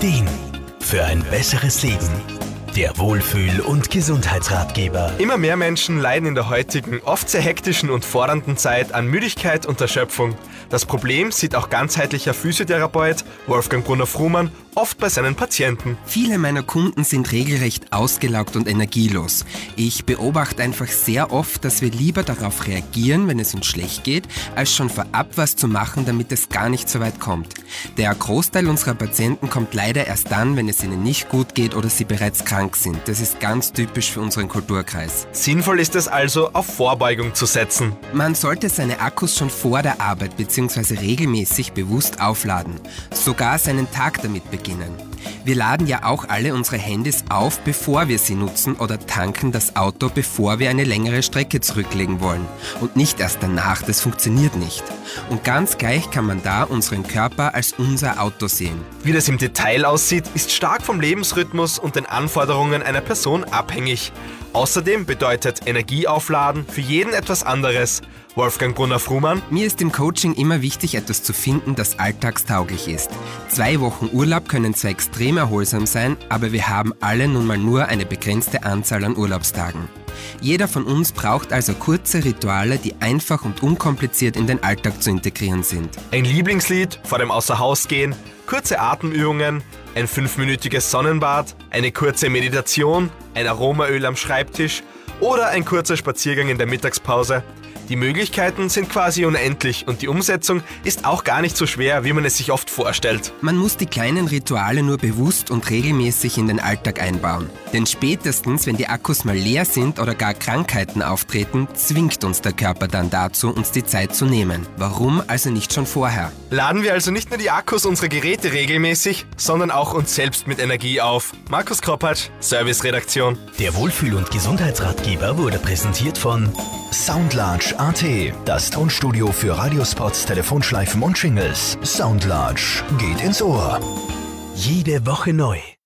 Ideen für ein besseres Leben. Der Wohlfühl- und Gesundheitsratgeber. Immer mehr Menschen leiden in der heutigen, oft sehr hektischen und fordernden Zeit an Müdigkeit und Erschöpfung. Das Problem sieht auch ganzheitlicher Physiotherapeut Wolfgang Brunner-Frumann oft bei seinen Patienten. Viele meiner Kunden sind regelrecht ausgelaugt und energielos. Ich beobachte einfach sehr oft, dass wir lieber darauf reagieren, wenn es uns schlecht geht, als schon vorab was zu machen, damit es gar nicht so weit kommt. Der Großteil unserer Patienten kommt leider erst dann, wenn es ihnen nicht gut geht oder sie bereits krank sind. Das ist ganz typisch für unseren Kulturkreis. Sinnvoll ist es also, auf Vorbeugung zu setzen. Man sollte seine Akkus schon vor der Arbeit bzw. regelmäßig bewusst aufladen. Sogar seinen Tag damit beginnen. Wir laden ja auch alle unsere Handys auf, bevor wir sie nutzen, oder tanken das Auto, bevor wir eine längere Strecke zurücklegen wollen. Und nicht erst danach, das funktioniert nicht. Und ganz gleich kann man da unseren Körper als unser Auto sehen. Wie das im Detail aussieht, ist stark vom Lebensrhythmus und den Anforderungen einer Person abhängig. Außerdem bedeutet Energieaufladen für jeden etwas anderes. Wolfgang Brunner-Frumann: Mir ist im Coaching immer wichtig, etwas zu finden, das alltagstauglich ist. 2 Wochen Urlaub können zwar extrem erholsam sein, aber wir haben alle nun mal nur eine begrenzte Anzahl an Urlaubstagen. Jeder von uns braucht also kurze Rituale, die einfach und unkompliziert in den Alltag zu integrieren sind. Ein Lieblingslied vor dem Außerhausgehen, kurze Atemübungen, ein 5-minütiges Sonnenbad, eine kurze Meditation, ein Aromaöl am Schreibtisch oder ein kurzer Spaziergang in der Mittagspause. Die Möglichkeiten sind quasi unendlich und die Umsetzung ist auch gar nicht so schwer, wie man es sich oft vorstellt. Man muss die kleinen Rituale nur bewusst und regelmäßig in den Alltag einbauen. Denn spätestens, wenn die Akkus mal leer sind oder gar Krankheiten auftreten, zwingt uns der Körper dann dazu, uns die Zeit zu nehmen. Warum also nicht schon vorher? Laden wir also nicht nur die Akkus unserer Geräte regelmäßig, sondern auch uns selbst mit Energie auf. Markus Kroppatsch, Serviceredaktion. Der Wohlfühl- und Gesundheitsratgeber wurde präsentiert von Soundlarge.at, das Tonstudio für Radiospots, Telefonschleifen und Jingles. Soundlarge geht ins Ohr. Jede Woche neu.